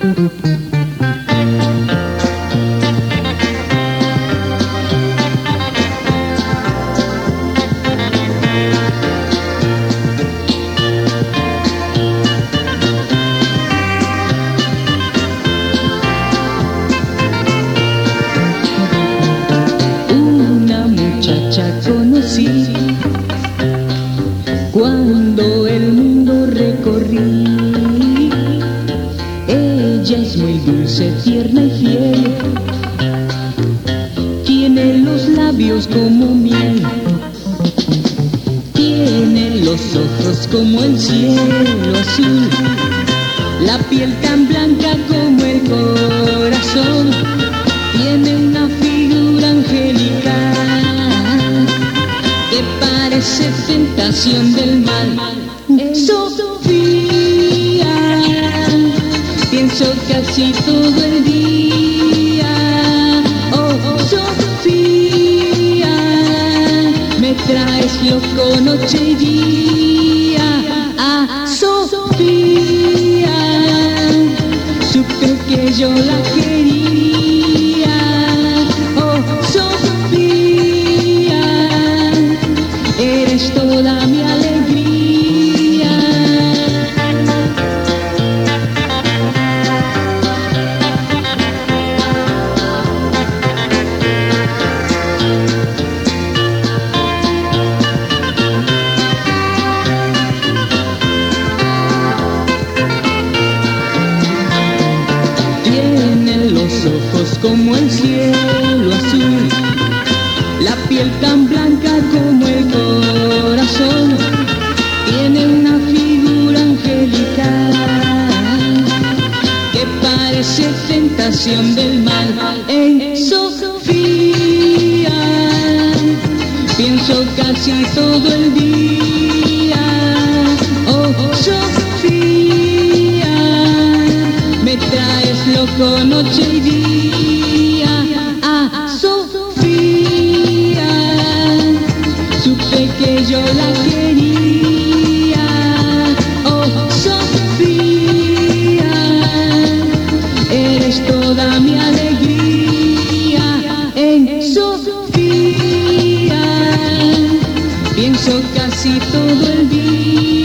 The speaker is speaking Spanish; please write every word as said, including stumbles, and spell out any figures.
Cuando el mundo recorrí, ella es muy dulce, tierna y fiel, tiene los labios como miel, tiene los ojos como el cielo azul, la piel tan blanca como el corazón, tiene una figura angelical que parece tentación del mal. Sofía, pienso casi todo el día. Oh, Sofía, me traes loco noche y día. Ah, Sofía, supe que yo la quería. Oh, Sofía, eres toda mi alegría. Tiene los ojos como el cielo azul, la piel tan blanca como el corazón, tiene una figura angelical que parece tentación del mal. En Sofía pienso casi todo el día. Oh, Sofía, me traes loco noche y día. Ah, Sofía, supe que yo la quería. Oh, Sofía, eres toda mi alegría. En Sofía pienso casi todo el día.